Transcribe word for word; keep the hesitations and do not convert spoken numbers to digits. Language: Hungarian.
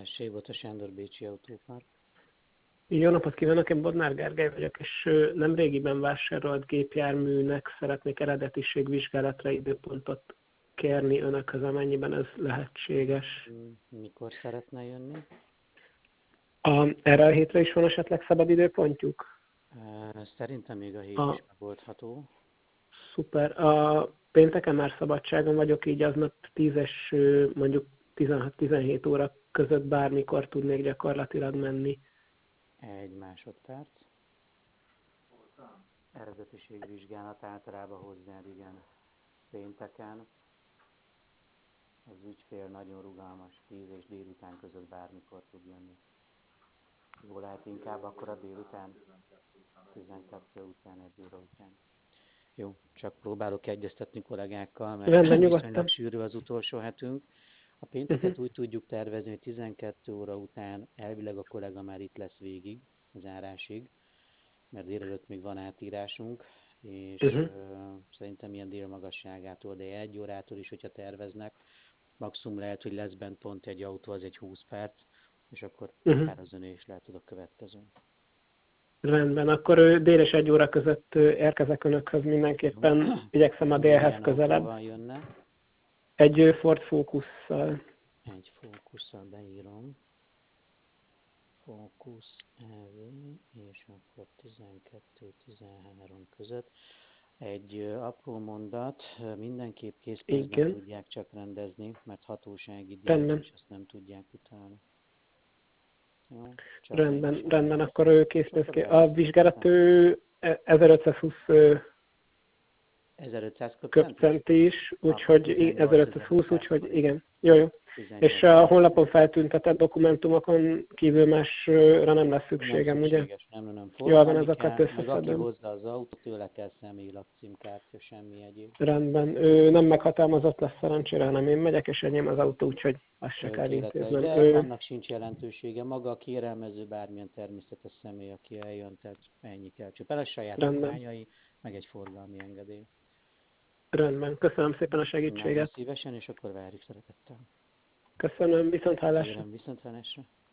Sévota Sándor Bécsi Autópark. Jó napot kívánok, én Bodnár Gergely vagyok, és ö, nem régiben vásárolt gépjárműnek szeretnék eredetiségvizsgálatra időpontot kérni önökhöz, amennyiben ez lehetséges. Mm, Mikor szeretne jönni? A, erre a hétre is van esetleg szabad időpontjuk? Ö, Szerintem még a hét A, is megoldható. szuper. A pénteken már szabadságon vagyok, így aznap tízes, ö, mondjuk tizenhat-tizenhét óra között bármikor tudnék gyakorlatilag menni. Egy másodperc. Eredetiségvizsgálat általában hozzád, igen. Pénteken. Az ügyfél nagyon rugalmas, tíz és délután között bármikor tud jönni. Jó lehet inkább akkor a délután? tizenkettő után, egy óra után. Jó, csak próbálok egyeztetni kollégákkal, mert Rendben, viszonylag nyugodtan. sűrű az utolsó hetünk. A Uh-huh. pénteket úgy tudjuk tervezni, hogy tizenkettő óra után elvileg a kollega már itt lesz végig, az árásig, mert délelőtt még van átírásunk, és Uh-huh. ö, szerintem ilyen délmagasságától, de egy órától is, hogyha terveznek, maximum lehet, hogy lesz bent pont egy autó, az egy húsz perc, és akkor Uh-huh. akár az öné is lehet a következő. Rendben, akkor ö, dél és egy óra között ö, érkezek önökhöz Jó. mindenképpen, igyekszem a Mi délhez milyen közelebb. autóval jönne? Egy ö, Ford Focus-szal. Egy fókusszal beírom. Focus e vé, és akkor tizenkettő tizenhárom között. Egy ö, apró mondat, ö, mindenképp készpénzben Igen, tudják csak rendezni, mert hatósági díj, rendben, és azt nem tudják utalni. Jó, csak rendben, rendben, ennyiségben. akkor ő És készpénz akkor ké... A vizsgálat beregisztráltam. ő e- ezerötszázhúsz ö, ezerötszáz köbcent is? köbcenti is, Akkor úgyhogy i- ezerötszázhúsz, tizennyolcezer-ötszáz úgyhogy forint. igen. Jó, jó. És a honlapon tizenkettő-ötszáz. feltüntetett dokumentumokon kívül másra nem lesz Nem szükségem, ugye? szükséges, nem, nem, nem. Jól van, Forgalmi azokat kell, meg aki összeszedem. hozza az autót, tőle kell személyilag címkártya, semmi egyéb. Rendben, ő nem meghatalmazott lesz szerencsére, hanem én megyek, és enyém az autó, úgyhogy azt se kell Tökéletes, intéznem. de Ő, annak sincs jelentősége. Maga a kérelmező bármilyen természetes személy, aki eljön, tehát ennyi kell. Csak a saját rendben, okmányai, meg egy forgalmi engedély. rendben. Köszönöm szépen a Nagyon segítséget. szívesen, és akkor várjuk szeretettel. Köszönöm, viszont hallásra. Kérem, viszontlátásra.